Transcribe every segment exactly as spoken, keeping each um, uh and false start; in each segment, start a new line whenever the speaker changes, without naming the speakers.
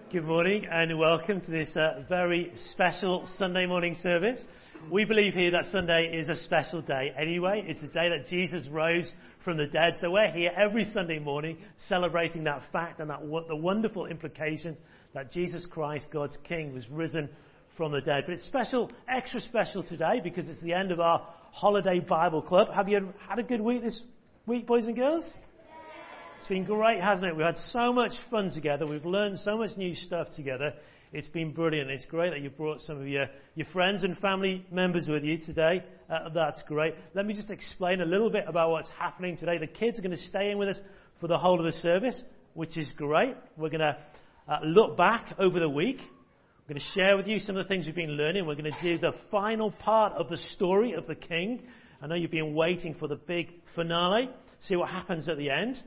Good morning and welcome to this uh, very special Sunday morning service. We believe here that Sunday is a special day anyway. It's the day that Jesus rose from the dead. So we're here every Sunday morning celebrating that fact and that the wonderful implications that Jesus Christ, God's King, was risen from the dead. But it's special, extra special today because it's the end of our holiday Bible club. Have you had a good week this week, boys and girls? It's been great, hasn't it? We've had so much fun together. We've learned so much new stuff together. It's been brilliant. It's great that you brought some of your, your friends and family members with you today. Uh, that's great. Let me just explain a little bit about what's happening today. The kids are going to stay in with us for the whole of the service, which is great. We're going to uh, look back over the week. We're going to share with you some of the things we've been learning. We're going to do the final part of the story of the King. I know you've been waiting for the big finale. See what happens at the end.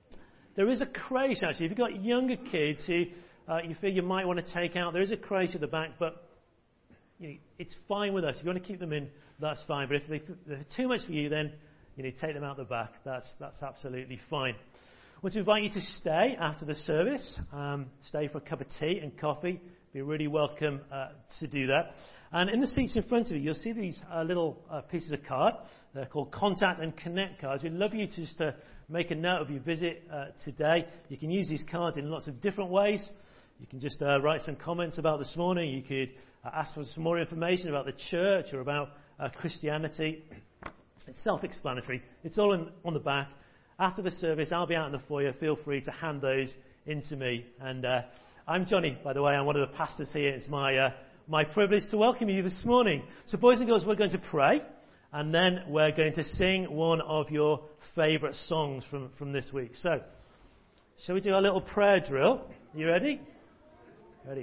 There is a crate, actually. If you've got younger kids who uh, you feel you might want to take out, there is a crate at the back, but you know, it's fine with us. If you want to keep them in, that's fine. But if they, they're too much for you, then you know, take them out the back. That's that's absolutely fine. I want to invite you to stay after the service. Um, stay for a cup of tea and coffee. Be really welcome uh, to do that. And in the seats in front of you, you'll see these uh, little uh, pieces of card. They're called Contact and Connect cards. We'd love you to just to make a note of your visit uh, today. You can use these cards in lots of different ways. You can just uh, write some comments about this morning. You could uh, ask for some more information about the church or about uh, Christianity. It's self-explanatory. It's all in, on the back. After the service, I'll be out in the foyer. Feel free to hand those in to me. And uh, I'm Johnny, by the way. I'm one of the pastors here. It's my uh, my privilege to welcome you this morning. So, boys and girls, we're going to pray. And then we're going to sing one of your favourite songs from, from this week. So, shall we do a little prayer drill? You ready? Ready?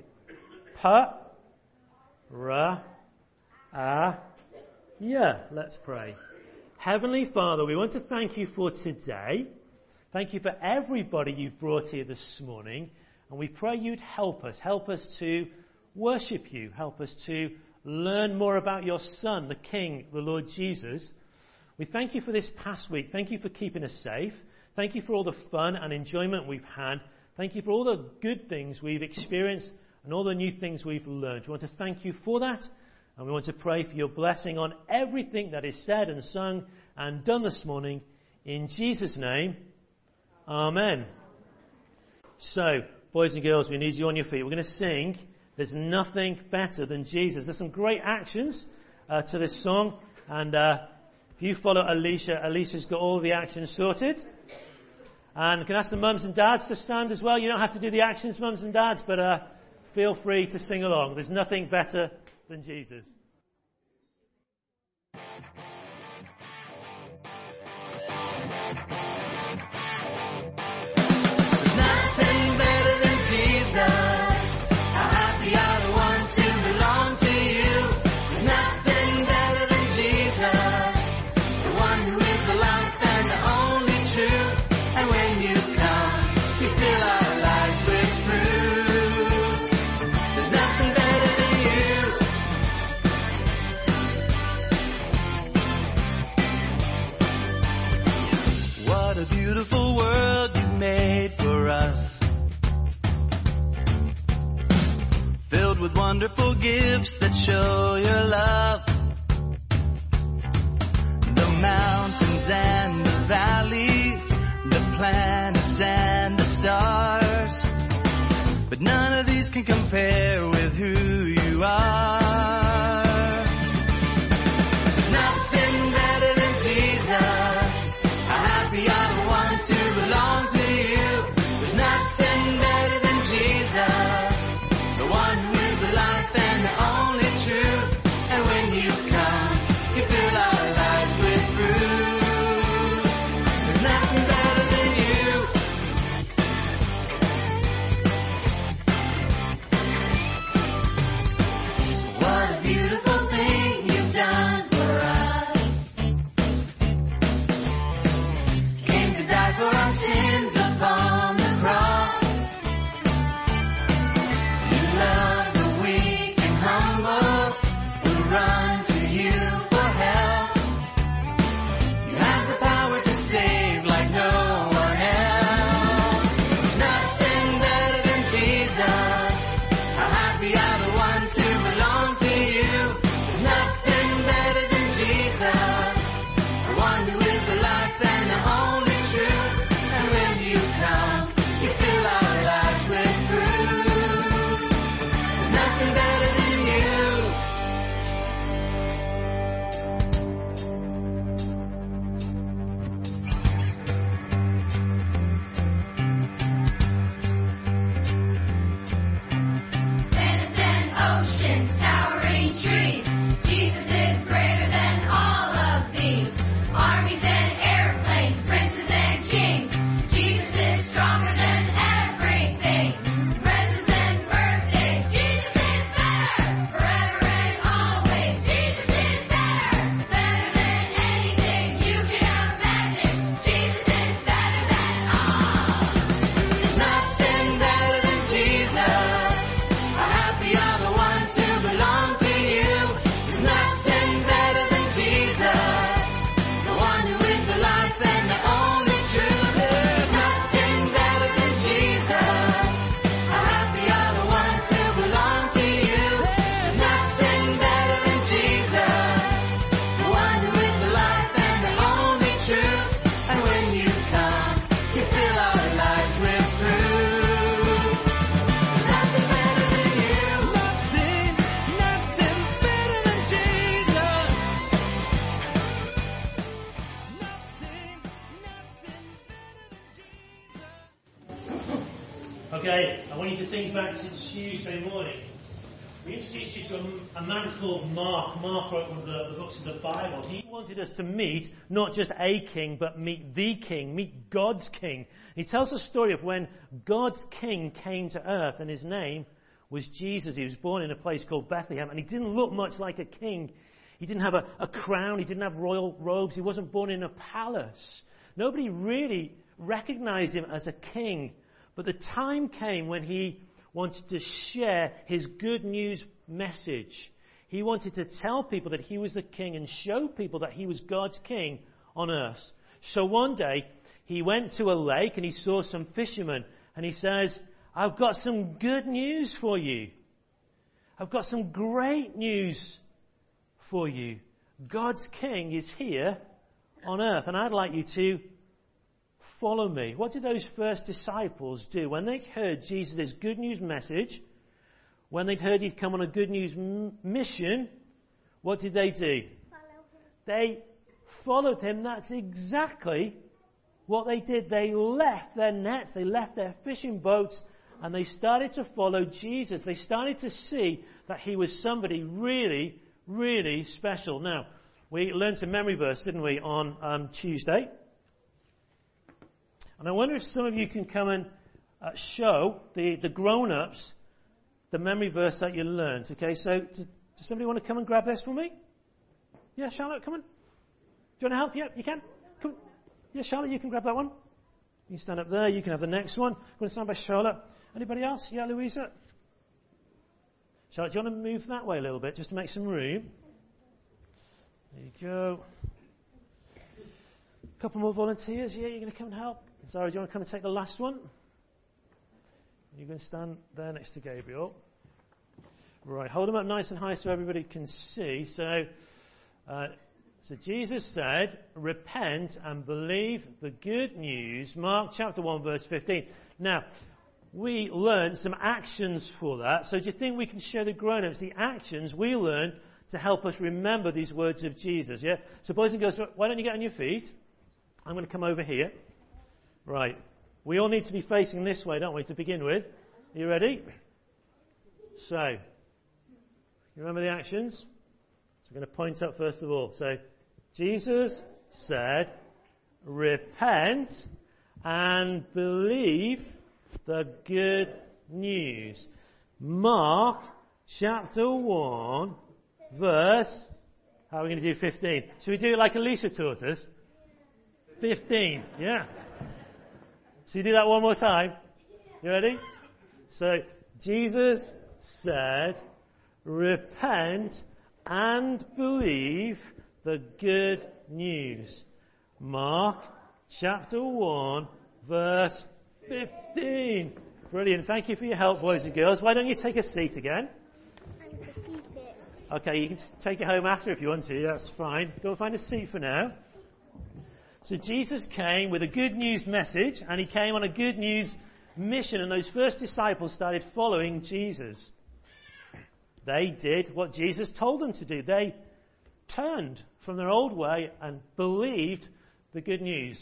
Pa, ra, ah, yeah. Let's pray. Heavenly Father, we want to thank you for today. Thank you for everybody you've brought here this morning. And we pray you'd help us. Help us to worship you. Help us to learn more about your Son, the King, the Lord Jesus. We thank you for this past week. Thank you for keeping us safe. Thank you for all the fun and enjoyment we've had. Thank you for all the good things we've experienced and all the new things we've learned. We want to thank you for that. And we want to pray for your blessing on everything that is said and sung and done this morning. In Jesus' name, Amen. So, boys and girls, we need you on your feet. We're going to sing There's Nothing Better Than Jesus. There's some great actions uh, to this song. And uh, if you follow Alicia, Alicia's got all the actions sorted. And you can ask the mums and dads to stand as well. You don't have to do the actions, mums and dads, but uh, feel free to sing along. There's nothing better than Jesus.
There's nothing better than Jesus. Wonderful gifts that show your love. The mountains and the valleys, the planets and the stars. But none of these can compare with who you are. There's nothing better than Jesus. How happy are the ones who belong to you. There's nothing better than Jesus, the one who the life and the only truth. And when you come, you fill our lives with fruit. There's nothing better than you.
to think back to Tuesday morning, we introduced you to a, a man called Mark. Mark wrote one of the, the books of the Bible. He wanted us to meet not just a king, but meet the king, meet God's king. He tells a story of when God's king came to earth, and his name was Jesus. He was born in a place called Bethlehem, and he didn't look much like a king. He didn't have a, a crown. He didn't have royal robes. He wasn't born in a palace. Nobody really recognized him as a king. But the time came when he wanted to share his good news message. He wanted to tell people that he was the king and show people that he was God's king on earth. So one day, he went to a lake and he saw some fishermen. And he says, I've got some good news for you. I've got some great news for you. God's king is here on earth. And I'd like you to follow me. What did those first disciples do? When they heard Jesus' good news message, when they'd heard he'd come on a good news m- mission, what did they do?
Follow him.
They followed him. That's exactly what they did. They left their nets, they left their fishing boats, and they started to follow Jesus. They started to see that he was somebody really, really special. Now, we learned a memory verse, didn't we, on um, Tuesday? And I wonder if some of you can come and uh, show the, the grown-ups the memory verse that you learned. Okay, so do, does somebody want to come and grab this for me? Yeah, Charlotte, come on. Do you want to help? Yeah, you can. Come. Yeah, Charlotte, you can grab that one. You can stand up there. You can have the next one. I'm going to stand by Charlotte. Anybody else? Yeah, Louisa? Charlotte, do you want to move that way a little bit just to make some room? There you go. A couple more volunteers. Yeah, you're going to come and help. Zara, do you want to come and take the last one? You're going to stand there next to Gabriel. Right, hold them up nice and high so everybody can see. So, uh, so Jesus said, repent and believe the good news. Mark chapter one, verse fifteen. Now, we learned some actions for that. So do you think we can share the grown-ups, the actions we learned to help us remember these words of Jesus? Yeah? So boys and girls, why don't you get on your feet? I'm going to come over here. Right. We all need to be facing this way, don't we, to begin with? Are you ready? So, you remember the actions? So we're going to point up first of all. So, Jesus said, repent and believe the good news. Mark chapter one, verse, how are we going to do fifteen? Should we do it like Alicia taught us? fifteen, yeah. So you do that one more time. You ready? So, Jesus said, repent and believe the good news. Mark chapter one, verse fifteen. Brilliant. Thank you for your help, boys and girls. Why don't you take a seat again?
And to keep it.
Okay, you can take it home after if you want to. That's fine. Go find a seat for now. So Jesus came with a good news message, and he came on a good news mission, and those first disciples started following Jesus. They did what Jesus told them to do. They turned from their old way and believed the good news.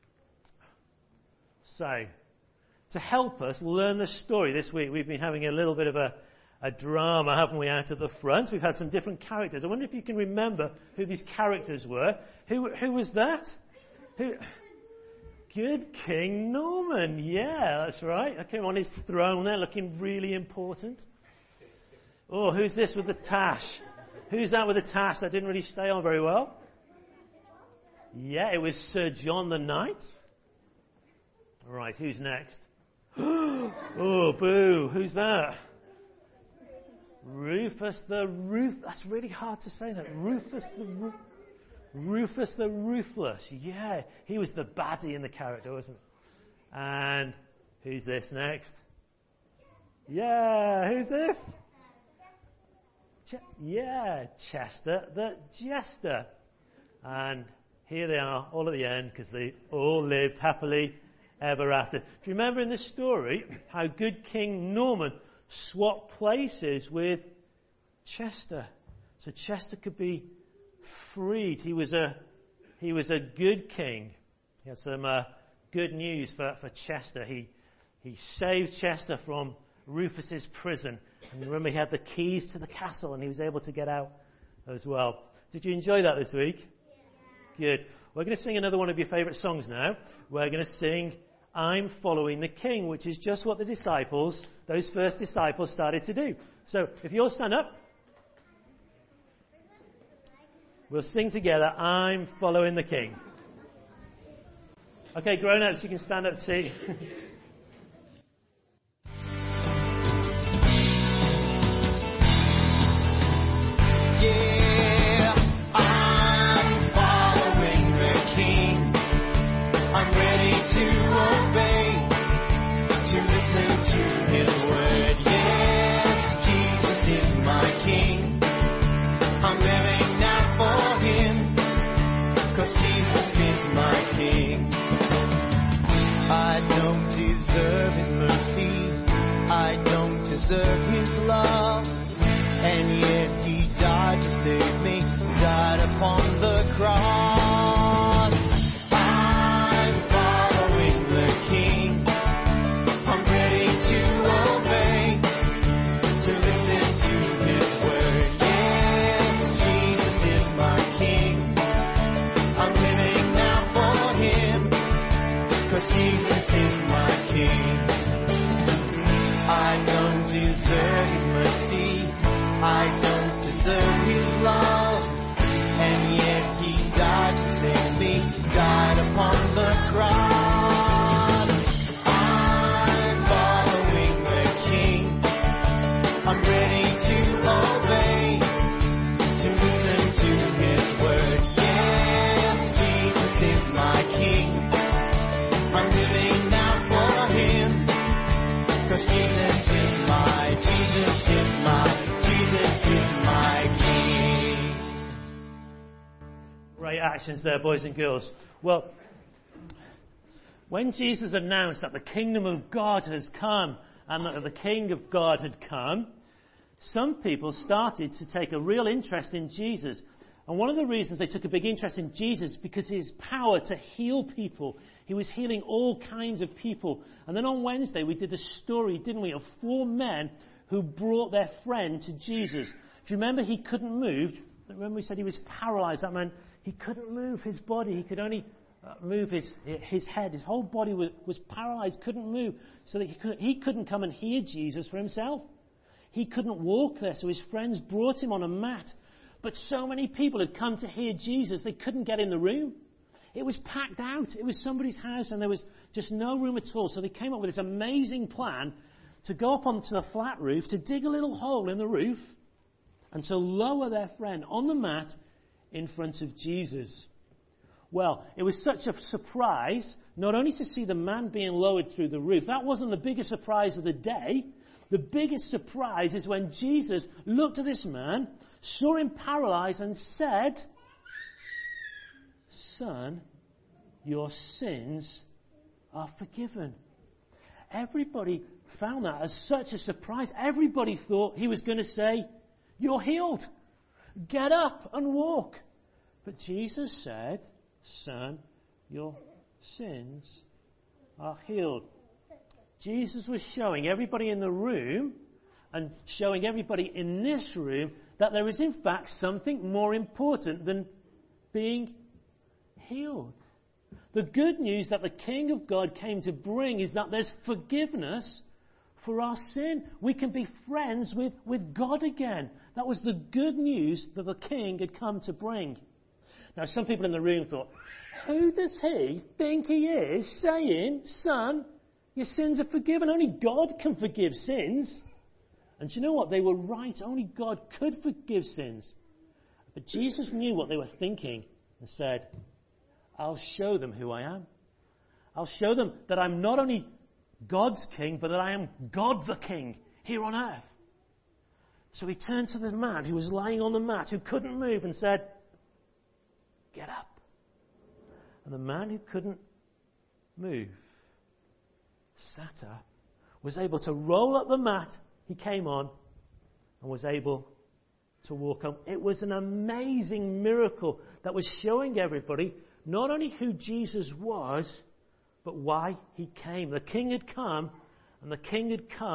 So, to help us learn the story this week, we've been having a little bit of a, a drama, haven't we, out at the front? We've had some different characters. I wonder if you can remember who these characters were. Who, who was that? Who? Good King Norman. Yeah, that's right. Okay, on his throne there, looking really important. Oh, who's this with the tash? Who's that with the tash that didn't really stay on very well? Yeah, it was Sir John the Knight. All right, who's next? Oh, boo. Who's that? Rufus the Ruth. That's really hard to say, isn't it? Rufus the Ru- Rufus the Ruthless. Yeah, he was the baddie in the character, wasn't he? And who's this next? Yeah, who's this? Ch- yeah, Chester the Jester. And here they are, all at the end, because they all lived happily ever after. Do you remember in this story how good King Norman swapped places with Chester? So Chester could be freed. He was a he was a good king. He had some uh, good news for, for Chester. He he saved Chester from Rufus's prison. And remember, he had the keys to the castle and he was able to get out as well. Did you enjoy that this week? Yeah. Good. We're going to sing another one of your favourite songs now. We're going to sing I'm Following the King, which is just what the disciples, those first disciples, started to do. So if you'll stand up, we'll sing together, I'm Following the King. Okay, grown-ups, you can stand up too.
Yeah, I'm following the King. I'm ready to obey, to listen to His word. Yes, Jesus is my King. I'm living now for Him, 'cause Jesus is my King. I don't deserve His mercy, I don't deserve His love, and yet He died to save me, died upon the cross. I'm following the King, I'm ready to obey, to listen to His word. Yes, Jesus is my King, I'm living now for Him, 'cause Jesus is my King. I don't deserve His mercy, I don't deserve His love, and yet He died to save me, died upon the cross. I'm following the King, I'm ready to obey, to listen to His word. Yes, Jesus is my King, I'm living now for Him, 'cause Jesus is my, Jesus is my, Jesus is my King.
Great actions there, boys and girls. Well, when Jesus announced that the kingdom of God has come and that the King of God had come, some people started to take a real interest in Jesus. And one of the reasons they took a big interest in Jesus is because of His power to heal people. He was healing all kinds of people. And then on Wednesday we did a story, didn't we, of four men who brought their friend to Jesus. Do you remember he couldn't move? Remember we said he was paralyzed. That meant he couldn't move his body. He could only uh, move his his head. His whole body was, was paralyzed, couldn't move. So that he, could, he couldn't come and hear Jesus for himself. He couldn't walk there, so his friends brought him on a mat. But so many people had come to hear Jesus, they couldn't get in the room. It was packed out. It was somebody's house and there was just no room at all. So they came up with this amazing plan to go up onto the flat roof, to dig a little hole in the roof and to lower their friend on the mat in front of Jesus. Well, it was such a surprise, not only to see the man being lowered through the roof. That wasn't the biggest surprise of the day. The biggest surprise is when Jesus looked at this man, saw him paralyzed and said, "Son, your sins are forgiven." Everybody found that as such a surprise. Everybody thought he was going to say, "You're healed. Get up and walk." But Jesus said, "Son, your sins are healed." Jesus was showing everybody in the room and showing everybody in this room that there is in fact something more important than being healed. The good news that the King of God came to bring is that there's forgiveness for our sin. We can be friends with, with God again. That was the good news that the King had come to bring. Now, some people in the room thought, who does he think he is saying, "Son, your sins are forgiven"? Only God can forgive sins. And do you know what? They were right. Only God could forgive sins. But Jesus knew what they were thinking and said, "I'll show them who I am. I'll show them that I'm not only God's king, but that I am God the King here on earth." So he turned to the man who was lying on the mat, who couldn't move, and said, "Get up." And the man who couldn't move sat up, was able to roll up the mat he came on, and was able to walk up. It was an amazing miracle that was showing everybody not only who Jesus was, but why he came. The King had come, and the King had come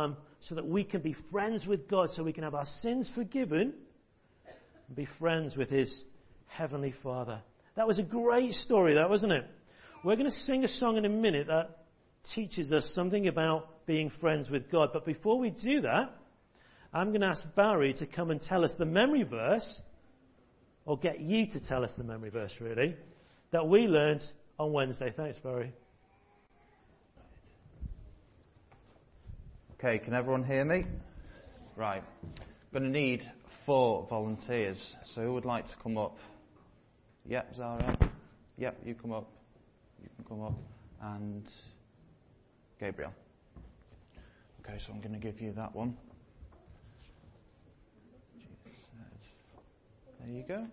so that we can be friends with God, so we can have our sins forgiven and be friends with his Heavenly Father. That was a great story, that, wasn't it? We're going to sing a song in a minute that teaches us something about being friends with God. But before we do that, I'm going to ask Barry to come and tell us the memory verse, or get you to tell us the memory verse, really, that we learned on Wednesday. Thanks, Barry.
Okay, can everyone hear me? Right. I'm going to need four volunteers. So who would like to come up? Yep, Zara. Yep, you come up. You can come up. And Gabriel. Okay, so I'm going to give you that one. There you go.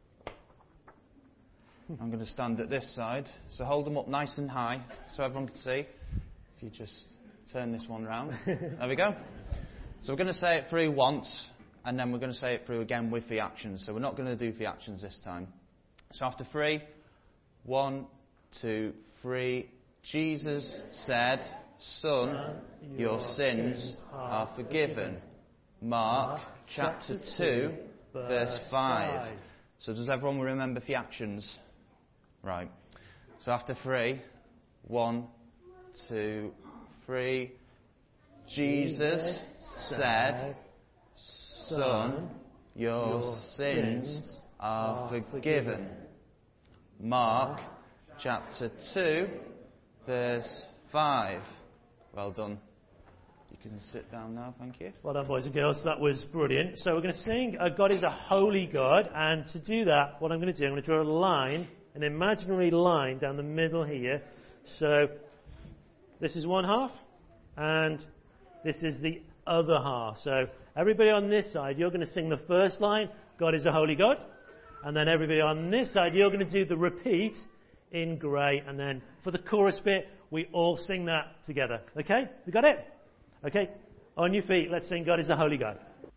I'm going to stand at this side. So hold them up nice and high so everyone can see. If you just turn this one round. There we go. So we're going to say it through once, and then we're going to say it through again with the actions. So we're not going to do the actions this time. So after three, one, two, three. Jesus said, Son, your sins are forgiven. Mark chapter two, verse five. So does everyone remember the actions? Right. So after three, one, two, three. Jesus said, Son, your sins are forgiven. Mark chapter two, verse five. Well done. You can sit down now, thank you.
Well done, boys and girls. That was brilliant. So we're going to sing uh, God is a Holy God. And to do that, what I'm going to do, I'm going to draw a line, an imaginary line down the middle here. So this is one half, and this is the other half. So everybody on this side, you're going to sing the first line, God is a Holy God. And then everybody on this side, you're going to do the repeat in grey. And then for the chorus bit, we all sing that together. Okay? We got it? Okay? On your feet, let's sing God is a Holy God.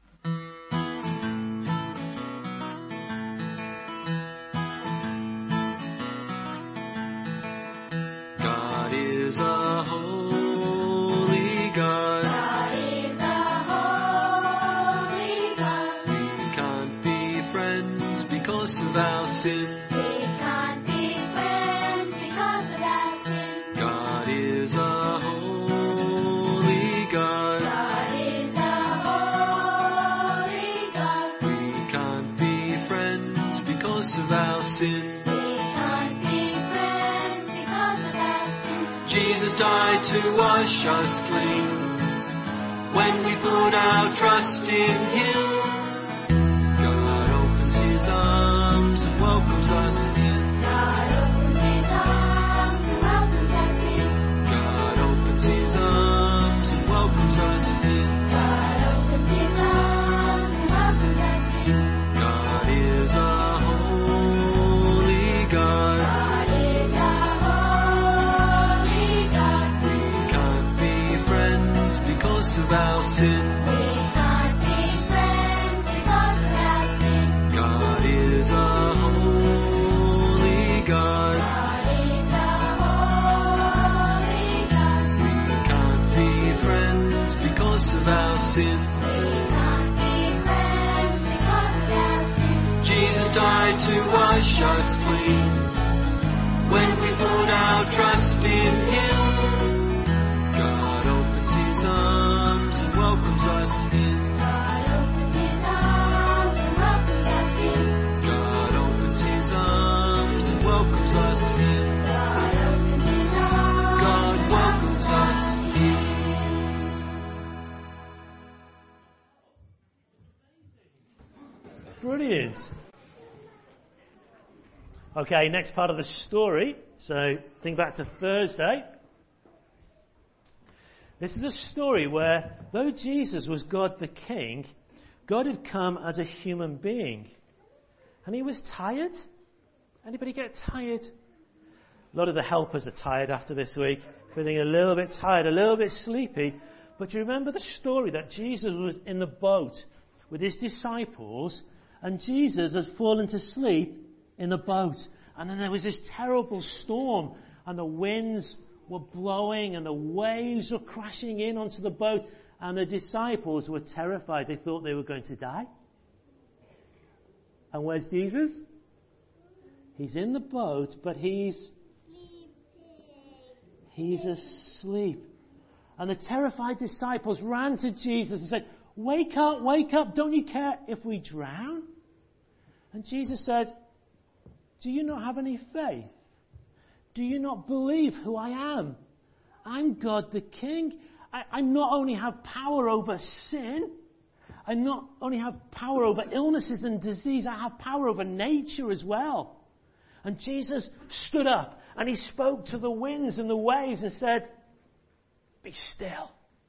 God is a holy God.
God is a holy God.
We can't be friends because of our sin.
We can't be friends because of our sin.
God is a holy God.
God is a holy God.
We can't be friends because of our sin.
We can't be friends because of our sin.
Jesus died to wash us clean. When we put our trust in Him, God opens His arms and welcomes us in.
God opens His arms and welcomes us in.
God opens His arms and welcomes us in.
God opens His arms and welcomes us in.
God is a holy God.
God is a holy God.
We can't be friends because of our sin.
We can't be friends because of our sin.
God is a holy God.
God is a holy God.
We can't be friends because of our sin.
We can't be friends because of our sin.
Jesus died to wash us clean. When we put our trust in Him, God opens His arms and welcomes us in.
God opens His arms and welcomes us in.
God opens His arms and welcomes us in.
God opens His arms.
God welcomes us in.
Brilliant. Okay, next part of the story. So think back to Thursday. This is a story where, though Jesus was God the King, God had come as a human being. And He was tired. Anybody get tired? A lot of the helpers are tired after this week, feeling a little bit tired, a little bit sleepy. But do you remember the story that Jesus was in the boat with His disciples, and Jesus had fallen to sleep in the boat. And then there was this terrible storm, and the winds were blowing, and the waves were crashing in onto the boat, And the disciples were terrified. They thought they were going to die. And where's Jesus? He's in the boat, but he's he's asleep. And the terrified disciples ran to Jesus and said, "Wake up, wake up, don't you care if we drown?" And Jesus said, "Do you not have any faith? Do you not believe who I am? I'm God the King. I, I not only have power over sin, I not only have power over illnesses and disease, I have power over nature as well." And Jesus stood up and he spoke to the winds and the waves and said, "Be still."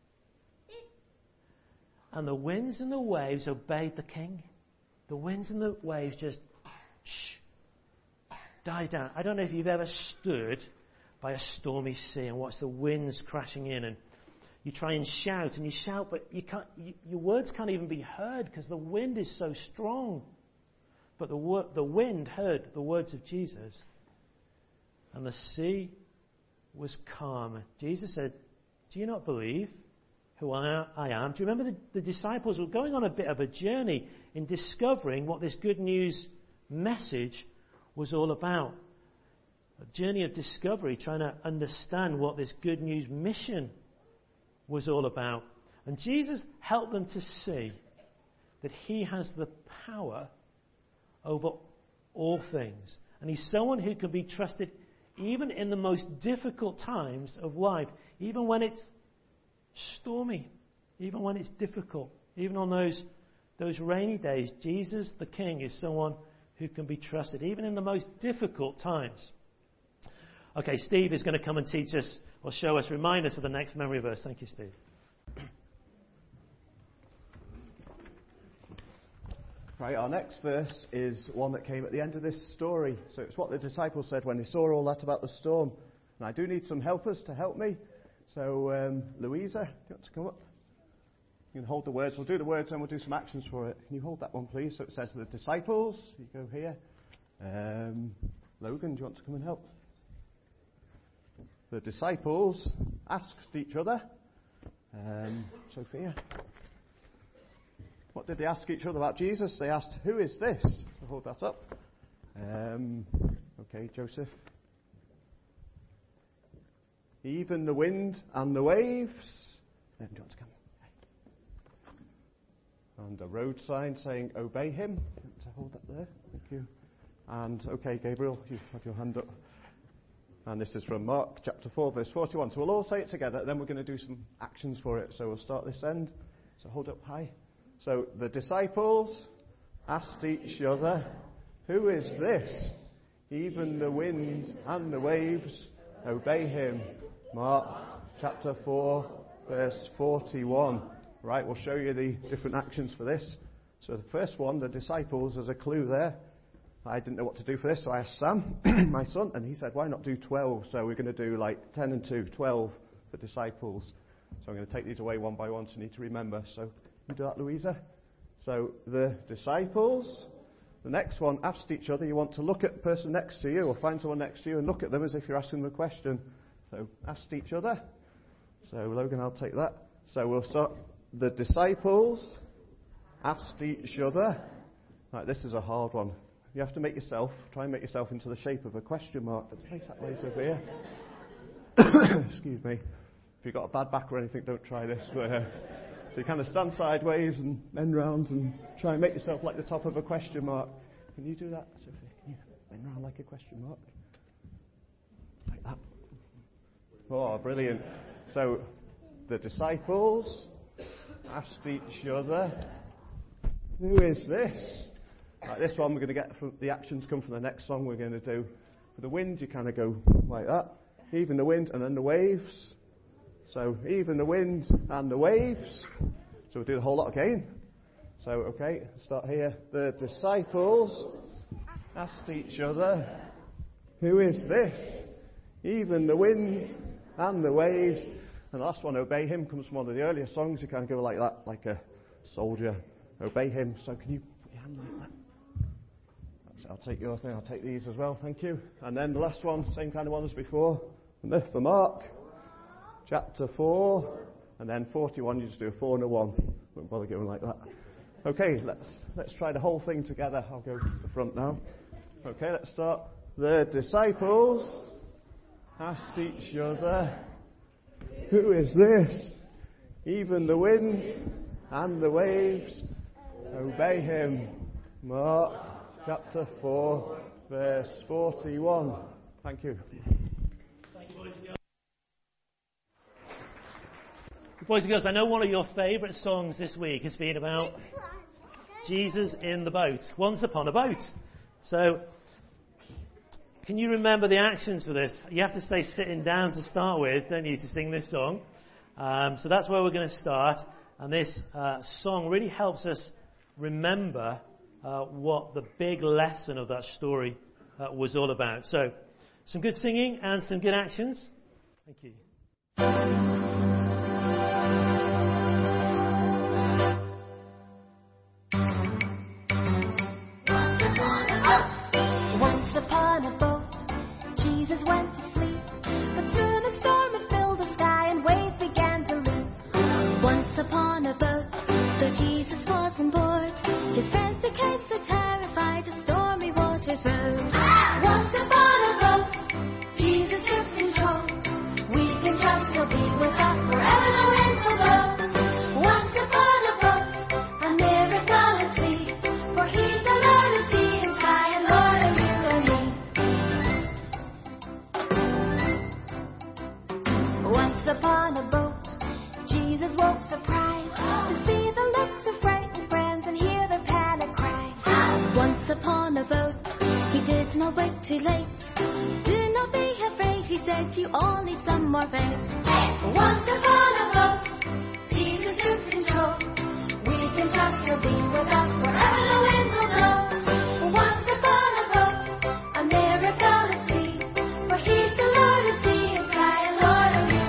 And the winds and the waves obeyed the King. The winds and the waves just shh, died down. I don't know if you've ever stood by a stormy sea and watched the winds crashing in, and you try and shout and you shout, but you can't, you, your words can't even be heard because the wind is so strong. But the, wor- the wind heard the words of Jesus, and the sea was calm. Jesus said, "Do you not believe who I am?" Do you remember the, the disciples were going on a bit of a journey in discovering what this good news message was all about? A journey of discovery, trying to understand what this good news mission was all about. And Jesus helped them to see that he has the power over all things. And he's someone who can be trusted even in the most difficult times of life, even when it's stormy, even when it's difficult, even on those, those rainy days. Jesus, the King, is someone who can be trusted, even in the most difficult times. Okay, Steve is going to come and teach us, or show us, remind us of the next memory verse. Thank you, Steve.
Right, our next verse is one that came at the end of this story. So it's what the disciples said when they saw all that about the storm. And I do need some helpers to help me. So, um, Louisa, do you want to come up? You can hold the words. We'll do the words and we'll do some actions for it. Can you hold that one, please? So it says the disciples. You go here. Um, Logan, do you want to come and help? The disciples asked each other. Um, Sophia. What did they ask each other about Jesus? They asked, "Who is this?" So hold that up. Um, okay, Joseph. Even the wind and the waves. Um, do you want to come? And a road sign saying, "Obey him." Do you want to hold that there? Thank you. And, okay, Gabriel, you've had your hand up. And this is from Mark chapter four, verse forty-one. So we'll all say it together, then we're going to do some actions for it. So we'll start this end. So hold up high. So the disciples asked each other, "Who is this? Even the wind and the waves obey him." Mark chapter four, verse forty-one. Right, we'll show you the different actions for this. So the first one, the disciples, there's a clue there. I didn't know what to do for this, so I asked Sam, my son, and he said, "Why not do twelve? So we're going to do like ten and two, twelve for disciples. So I'm going to take these away one by one, so you need to remember. So you do that, Louisa. So the disciples, the next one, asked each other. You want to look at the person next to you, or find someone next to you and look at them as if you're asking them a question. So asked each other. So Logan, I'll take that. So we'll start. The disciples asked each other. Right, this is a hard one. You have to make yourself, try and make yourself into the shape of a question mark. Place that way over here. Excuse me. If you've got a bad back or anything, don't try this. But, uh, so you kind of stand sideways and bend round and try and make yourself like the top of a question mark. Can you do that, Sophie? Can you bend round like a question mark? Like that. Oh, brilliant. So the disciples asked each other, "Who is this?" Like this one, we're going to get from the actions come from the next song we're going to do. For the wind, you kind of go like that. Even the wind and then the waves. So even the wind and the waves. So we'll do the whole lot again. So, okay, start here. The disciples asked each other, "Who is this? Even the wind and the waves." And the last one, "Obey him," comes from one of the earlier songs. You kind of go like that, like a soldier. Obey him. So can you put your hand like that? I'll take your thing, I'll take these as well, thank you. And then the last one, same kind of one as before. For Mark, chapter four, And then forty-one, you just do a four and a one. Won't bother going like that. Okay, let's let's try the whole thing together. I'll go to the front now. Okay, let's start. The disciples asked each other, "Who is this? Even the wind and the waves obey him." Mark chapter four, verse forty-one. Thank you.
Thank you, boys and girls. Boys and girls, I know one of your favourite songs this week has been about Jesus in the boat, once upon a boat. So, can you remember the actions for this? You have to stay sitting down to start with, don't you, to sing this song? Um, so that's where we're going to start. And this uh, song really helps us remember uh, what the big lesson of that story uh, was all about. So, some good singing and some good actions. Thank you.
Once upon a boat, Jesus went to sleep, but soon a storm had filled the sky and waves began to leap. Once upon a boat, though Jesus was on board, his friends became so terrified as stormy waters rose. Once upon a boat, Jesus took control. We can trust he'll be with us wherever the winds will blow. Once upon a boat, a miracle at sea, for he's the Lord of sea and sky and Lord of you and me. Once upon a boat, Jesus woke surprised to see the looks of frightened friends and hear their panic cry. Once upon a boat, he did not wait too late. Do not be afraid, he said, you all need some more faith. Once upon a boat, Jesus took control. We can trust he'll be with us wherever the winds will blow. Once upon a boat, a miracle at sea, for he's the Lord of sea and sky and Lord of you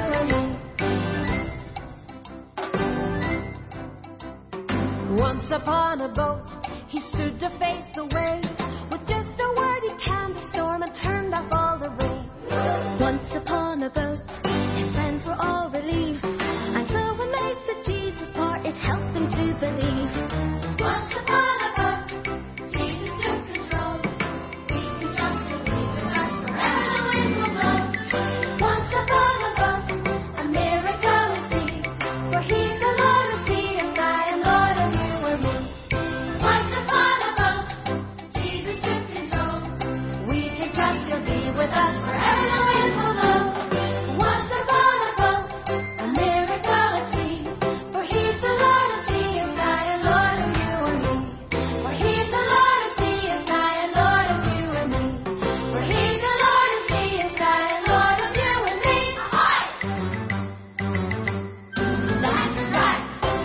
and me. Once upon a boat, he stood to face the waves. With just a word, he calmed the storm and turned off all the rain. Once upon a boat, his friends were all relieved, and so amazed at Jesus' power, it helped them to believe. Once upon a boat, Jesus took control. We can trust he'll be with us wherever the winds will blow. Once upon a boat, a miracle at sea, for he's the Lord of sea and sky and Lord of you and me. Once upon a boat, Jesus took control. We can trust he'll be with us wherever the winds will blow. Once upon a boat, a miracle at sea, for he's the Lord of sea and sky and Lord of you and me. For he's the Lord of sea and sky and Lord of you and me. For he's the Lord of sea and sky and Lord of you and me. Ahoy! That's right.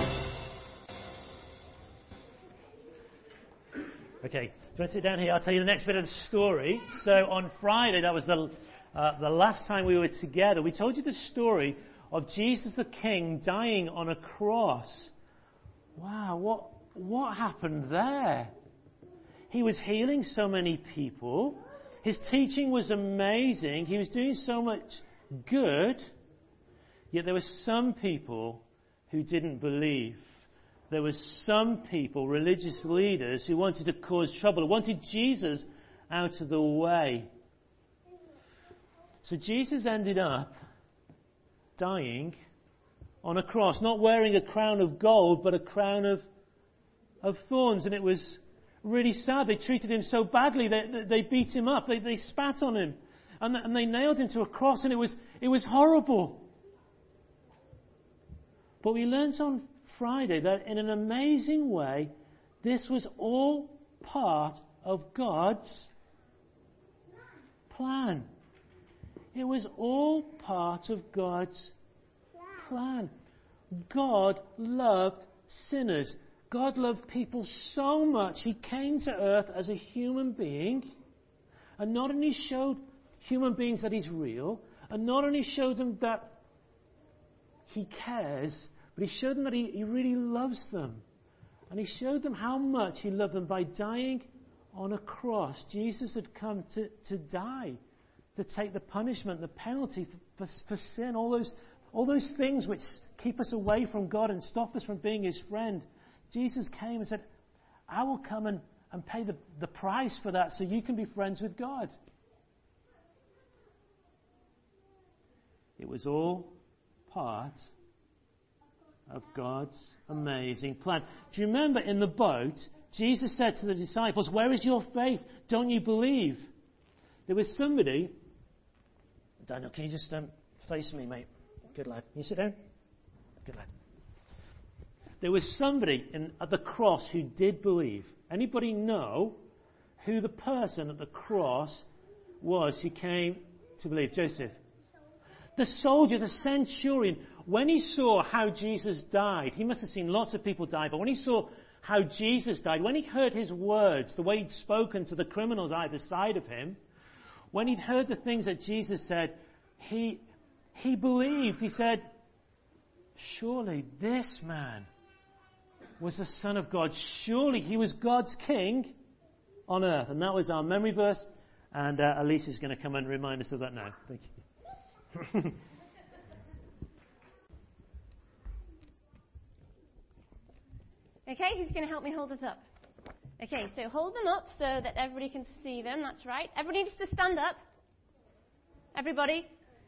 Okay, do you want to sit down here? I'll tell you the next bit of the story. So on Friday, that was the uh, the last time we were together, we told you the story of Jesus the King dying on a cross. Wow, what what happened there? He was healing so many people. His teaching was amazing. He was doing so much good. Yet there were some people who didn't believe. There were some people, religious leaders, who wanted to cause trouble, who wanted Jesus out of the way. So Jesus ended up dying on a cross, not wearing a crown of gold, but a crown of of thorns. And it was really sad. They treated him so badly. They, they beat him up. They, they spat on him. And, and they nailed him to a cross. And it was, it was horrible. But we learned on Friday that in an amazing way, this was all part of God's plan. It was all part of God's plan. God loved sinners. God loved people so much, He came to earth as a human being and not only showed human beings that He's real, and not only showed them that He cares, but He showed them that He, he really loves them. And He showed them how much He loved them by dying on a cross. Jesus had come to, to die, to take the punishment, the penalty for, for, for sin, all those all those things which keep us away from God and stop us from being his friend. Jesus came and said, I will come and, and pay the, the price for that so you can be friends with God. It was all part of God's amazing plan. Do you remember in the boat, Jesus said to the disciples, where is your faith? Don't you believe? There was somebody... Daniel, can you just um, face me, mate? Good lad. Can you sit down? Good lad. There was somebody in, at the cross who did believe. Anybody know who the person at the cross was who came to believe? Joseph. The soldier, the centurion, when he saw how Jesus died, he must have seen lots of people die, but when he saw how Jesus died, when he heard his words, the way he'd spoken to the criminals either side of him, when he'd heard the things that Jesus said, he, he believed. He said, surely this man was the Son of God. Surely he was God's King on earth. And that was our memory verse. And uh, Elise is going to come and remind us of that now. Thank you.
Okay, who's going to help me hold this up? Okay, so hold them up so that everybody can see them. That's right. Everybody needs to stand up. Everybody.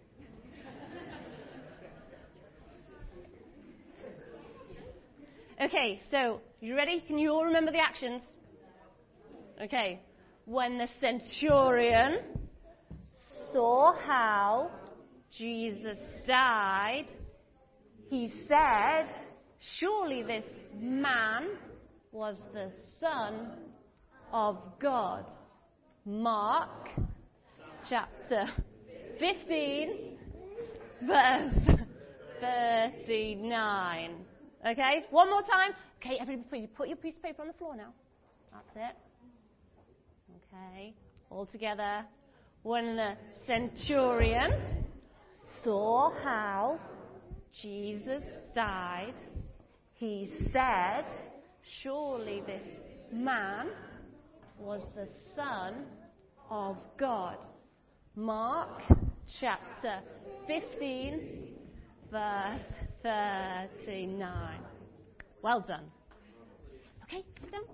Okay, so you ready? Can you all remember the actions? Okay. When the centurion saw how Jesus died, he said, surely this man was the Son of God. Mark chapter fifteen, verse thirty-nine. Okay, one more time. Okay, everybody put your piece of paper on the floor now. That's it. Okay, all together. When the centurion saw how Jesus died, he said, surely this man was the Son of God. Mark chapter fifteen, verse thirty-nine. Well done. Okay, sit down.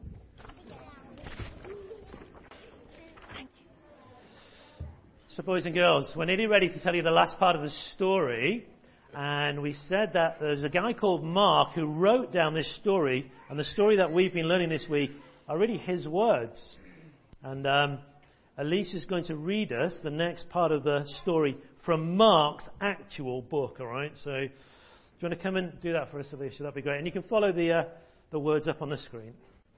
Thank you.
So, boys and girls, we're nearly ready to tell you the last part of the story. And we said that there's a guy called Mark who wrote down this story, and the story that we've been learning this week are really his words. And um, Elise is going to read us the next part of the story from Mark's actual book, all right? So, do you want to come and do that for us, Alicia? That'd be great. And you can follow the uh, the words up on the screen.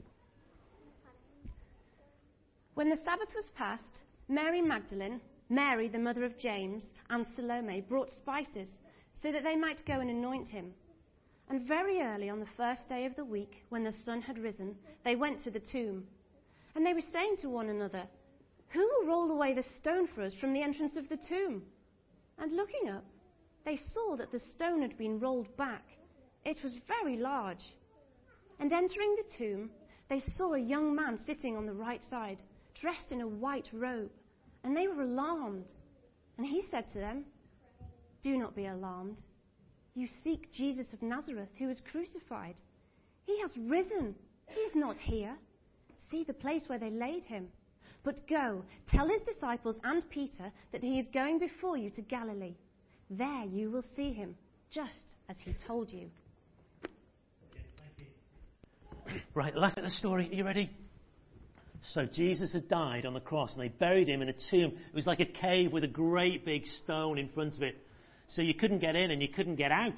When the Sabbath was past, Mary Magdalene, Mary the mother of James, and Salome brought spices so that they might go and anoint him. And very early on the first day of the week, when the sun had risen, they went to the tomb. And they were saying to one another, who will roll away the stone for us from the entrance of the tomb? And looking up, they saw that the stone had been rolled back. It was very large. And entering the tomb, they saw a young man sitting on the right side, dressed in a white robe. And they were alarmed. And he said to them, do not be alarmed. You seek Jesus of Nazareth, who was crucified. He has risen. He is not here. See the place where they laid him. But go, tell his disciples and Peter that he is going before you to Galilee. There you will see him, just as he told you.
Okay, thank you. Right, last bit of the story. Are you ready? So Jesus had died on the cross, and they buried him in a tomb. It was like a cave with a great big stone in front of it. So you couldn't get in and you couldn't get out.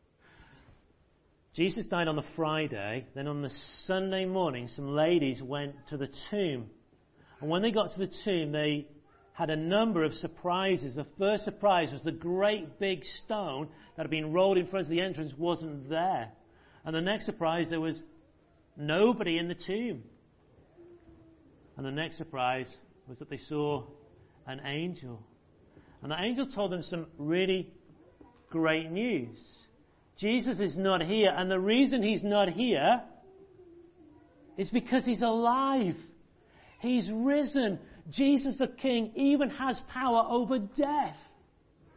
Jesus died on the Friday. Then on the Sunday morning, some ladies went to the tomb. And when they got to the tomb, they had a number of surprises. The first surprise was the great big stone that had been rolled in front of the entrance wasn't there. And the next surprise, there was nobody in the tomb. And the next surprise was that they saw an angel. And the angel told them some really great news. Jesus is not here, and the reason he's not here is because he's alive. He's risen. Jesus the King even has power over death.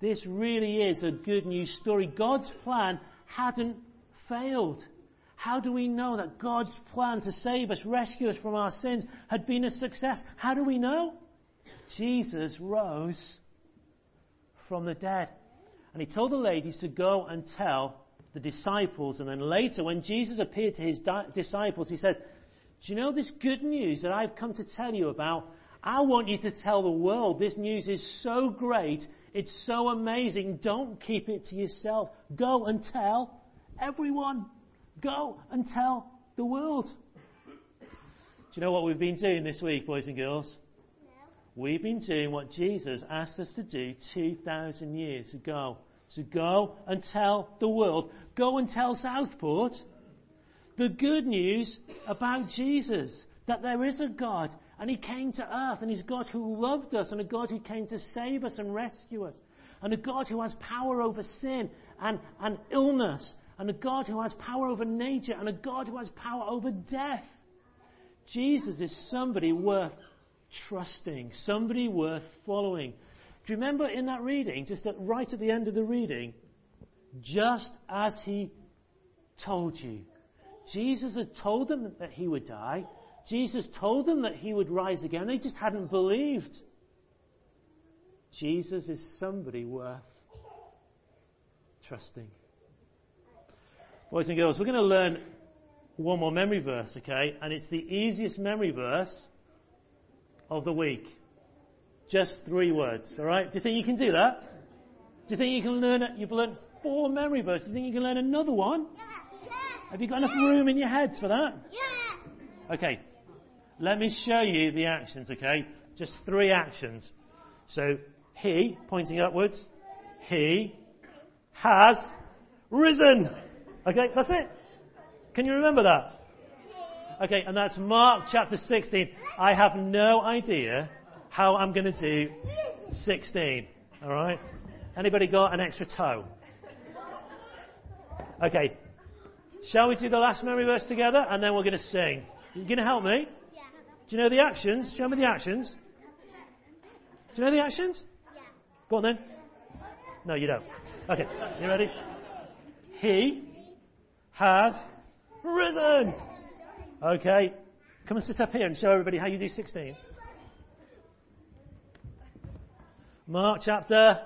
This really is a good news story. God's plan hadn't failed. How do we know that God's plan to save us, rescue us from our sins, had been a success? How do we know? Jesus rose from the dead. And he told the ladies to go and tell the disciples. And then later, when Jesus appeared to his di- disciples, he said, do you know this good news that I've come to tell you about? I want you to tell the world. This news is so great. It's so amazing. Don't keep it to yourself. Go and tell everyone. Go and tell the world. Do you know what we've been doing this week, boys and girls? No. We've been doing what Jesus asked us to do two thousand years ago. So go and tell the world. Go and tell Southport the good news about Jesus. That there is a God and he came to earth and he's a God who loved us and a God who came to save us and rescue us. And a God who has power over sin and, and illness. And a God who has power over nature. And a God who has power over death. Jesus is somebody worth trusting. Somebody worth following. Do you remember in that reading, just at, right at the end of the reading, just as he told you. Jesus had told them that he would die. Jesus told them that he would rise again. They just hadn't believed. Jesus is somebody worth trusting. Boys and girls, we're going to learn one more memory verse, okay? And it's the easiest memory verse of the week. Just three words, all right? Do you think you can do that? Do you think you can learn it? You've learned four memory verses. Do you think you can learn another one?
Yeah. Yeah.
Have you got enough room in your heads for that?
Yeah.
Okay. Let me show you the actions, okay? Just three actions. So, he, pointing upwards, he has risen. Okay, that's it. Can you remember that? Okay, and that's Mark chapter sixteen. I have no idea how I'm going to do sixteen. All right? Anybody got an extra toe? Okay. Shall we do the last memory verse together? And then we're going to sing. You going to help me?
Yeah.
Do you know the actions? Show me the actions. Do you know the actions?
Yeah.
Go on then. No, you don't. Okay. You ready? He has risen. Okay. Come and sit up here and show everybody how you do sixteen. Mark chapter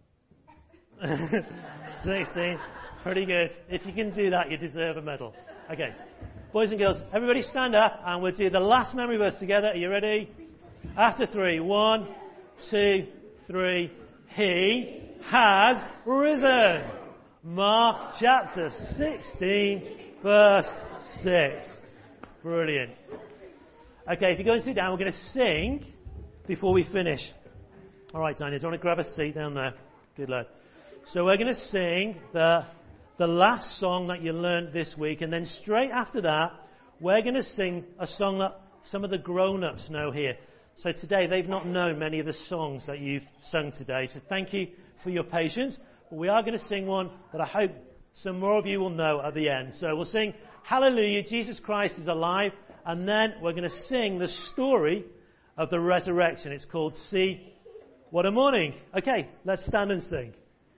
sixteen. Pretty good. If you can do that, you deserve a medal. Okay. Boys and girls, everybody stand up and we'll do the last memory verse together. Are you ready? After three. One, two, three. He has risen. Mark chapter sixteen, verse six. Brilliant. Okay, if you go and sit down, we're going to sing before we finish. All right, Daniel, do you want to grab a seat down there? Good lad. So we're going to sing the the last song that you learned this week, and then straight after that, we're going to sing a song that some of the grown-ups know here. So today, they've not known many of the songs that you've sung today. So thank you for your patience. But we are going to sing one that I hope some more of you will know at the end. So we'll sing Hallelujah, Jesus Christ is alive. And then we're going to sing the story of the resurrection. It's called See What a Morning. Okay, let's stand and sing.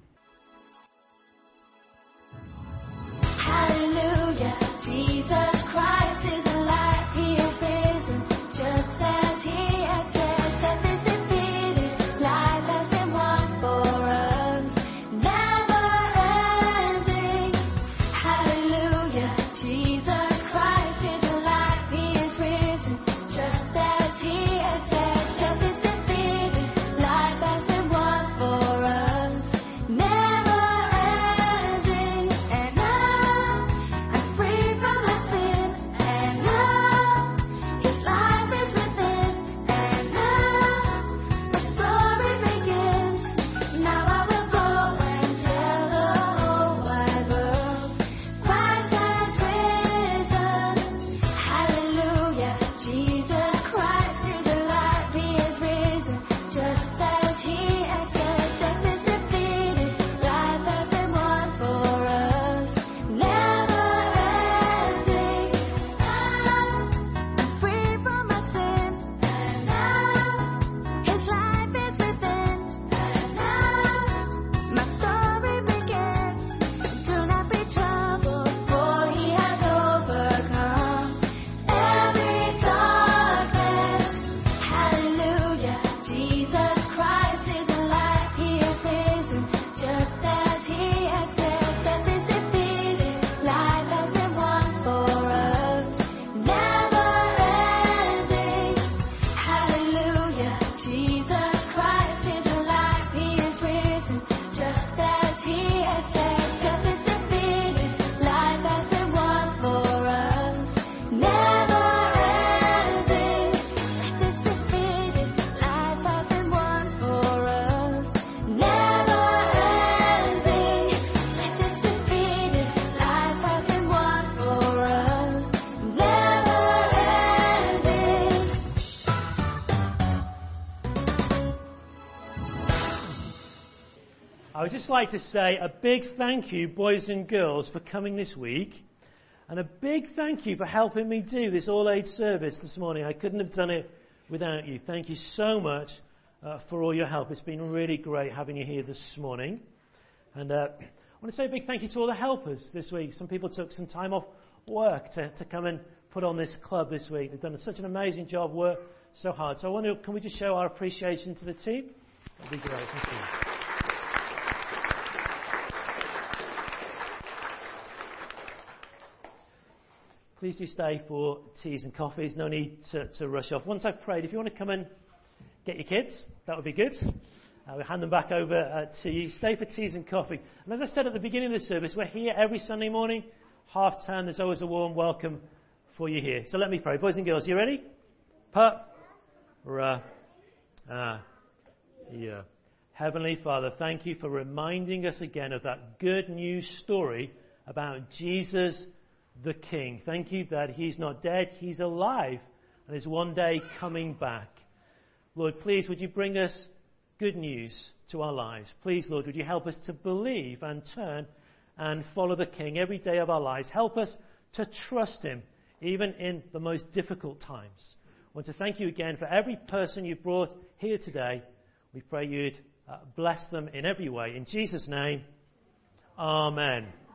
Hallelujah, Jesus Christ is alive. He is risen, just as he has said. Death is defeated, life has been won for us, never ending. Hallelujah, Jesus Christ is alive. He is risen, just as he has said. Death is defeated, life has been won for us,
I would just like to say a big thank you, boys and girls, for coming this week. And a big thank you for helping me do this all-age service this morning. I couldn't have done it without you. Thank you so much uh, for all your help. It's been really great having you here this morning. And uh, I want to say a big thank you to all the helpers this week. Some people took some time off work to, to come and put on this club this week. They've done such an amazing job, worked so hard. So I wonder, can we just show our appreciation to the team? That'd be great. Thank you. Please do stay for teas and coffees. No need to, to rush off. Once I've prayed, if you want to come and get your kids, that would be good. Uh, we'll hand them back over uh, to you. Stay for teas and coffee. And as I said at the beginning of the service, we're here every Sunday morning, half ten. There's always a warm welcome for you here. So let me pray. Boys and girls, you ready? Pa, ra, ah, yeah. Heavenly Father, thank you for reminding us again of that good news story about Jesus the King. Thank you that he's not dead, he's alive, and is one day coming back. Lord, please would you bring us good news to our lives. Please, Lord, would you help us to believe and turn and follow the King every day of our lives. Help us to trust him, even in the most difficult times. I want to thank you again for every person you've brought here today. We pray you'd uh, bless them in every way. In Jesus' name, amen.